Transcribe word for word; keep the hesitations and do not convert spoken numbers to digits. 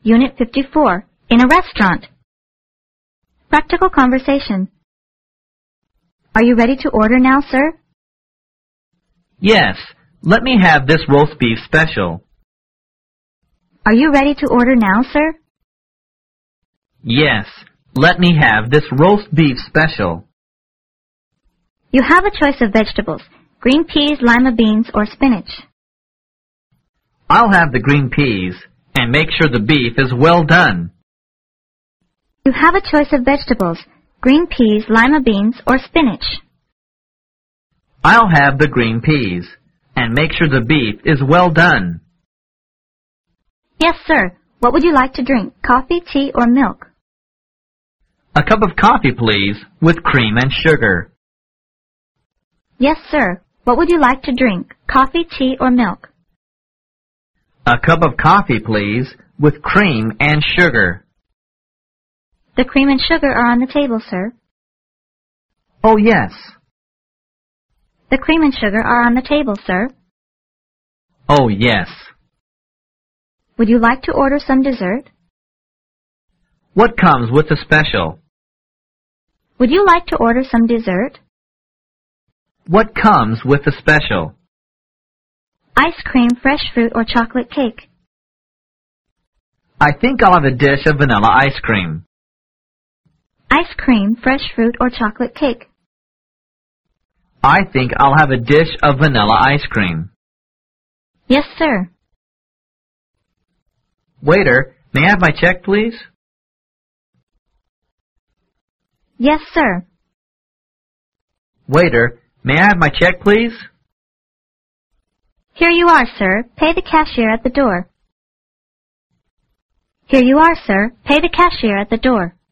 Unit fifty-four, in a restaurant. Practical conversation. Are you ready to order now, sir? Yes, let me have this roast beef special. Are you ready to order now, sir? Yes, let me have this roast beef special. You have a choice of vegetables, green peas, lima beans, or spinach. I'll have the green peas, and make sure the beef is well done. You have a choice of vegetables, green peas, lima beans, or spinach. I'll have the green peas, and make sure the beef is well done. Yes, sir. What would you like to drink, coffee, tea, or milk? A cup of coffee, please, with cream and sugar. Yes, sir. What would you like to drink, coffee, tea, or milk? A cup of coffee, please, with cream and sugar. The cream and sugar are on the table, sir. Oh, yes. The cream and sugar are on the table, sir. Oh, yes. Would you like to order some dessert? What comes with the special? Would you like to order some dessert? What comes with the special? Ice cream, fresh fruit, or chocolate cake? I think I'll have a dish of vanilla ice cream. Ice cream, fresh fruit, or chocolate cake? I think I'll have a dish of vanilla ice cream. Yes, sir. Waiter, may I have my check, please? Yes, sir. Waiter, may I have my check, please? Here you are, sir. Pay the cashier at the door. Here you are, sir. Pay the cashier at the door.